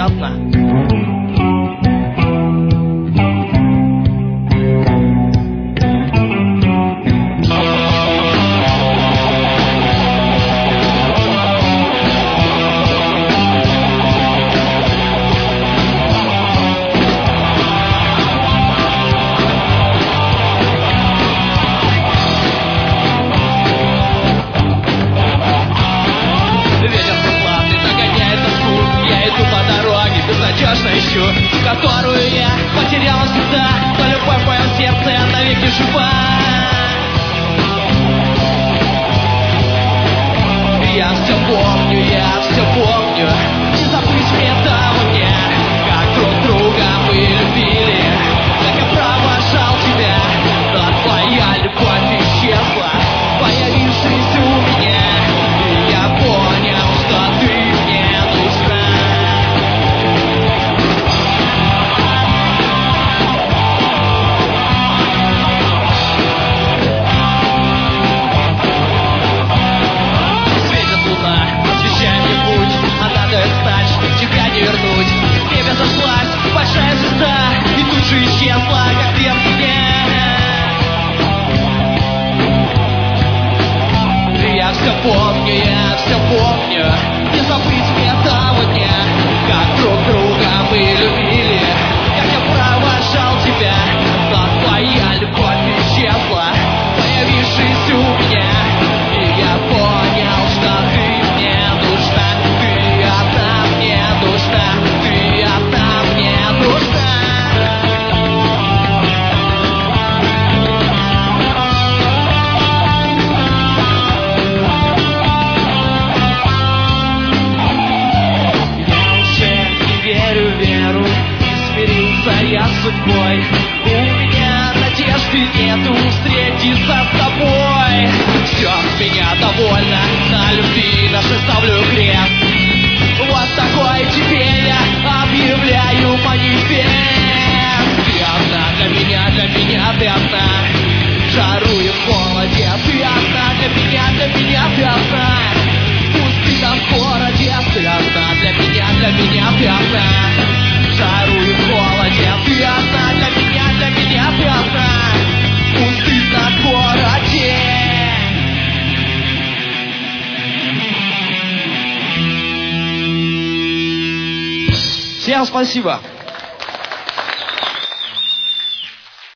пятна. Которую я потерял всегда, но любовь в моем сердце навеки жива. Я все помню, не забыть мне того дня, как друг друга мы любили, как я провожал тебя, но твоя любовь исчезла, появившись у меня, и я понял, что ты мне нужна. Тебя не вернуть, в небе зашлась большая звезда, и тут же исчезла, как первый день. Я все помню, не забыть мне того дня, как друг друга мы любили, как я провожал тебя, но твоя любовь исчезла, появившись у меня, и я понял, что ты мне нужна. Ты одна мне нужна. Я уже не верю в веру, не смирился я с судьбой. У меня надежды нету встретиться с тобой. Все с меня довольно, на любви нашей ставлю крест. Вот такой теперь я объявляю манифест. Ты одна для меня ты одна. В жару и в холоде ты одна для меня ты одна. В пустынном городе ты одна для меня ты одна. В жару и в холоде ты одна для меня ты одна. В пустынном городе. Всем спасибо.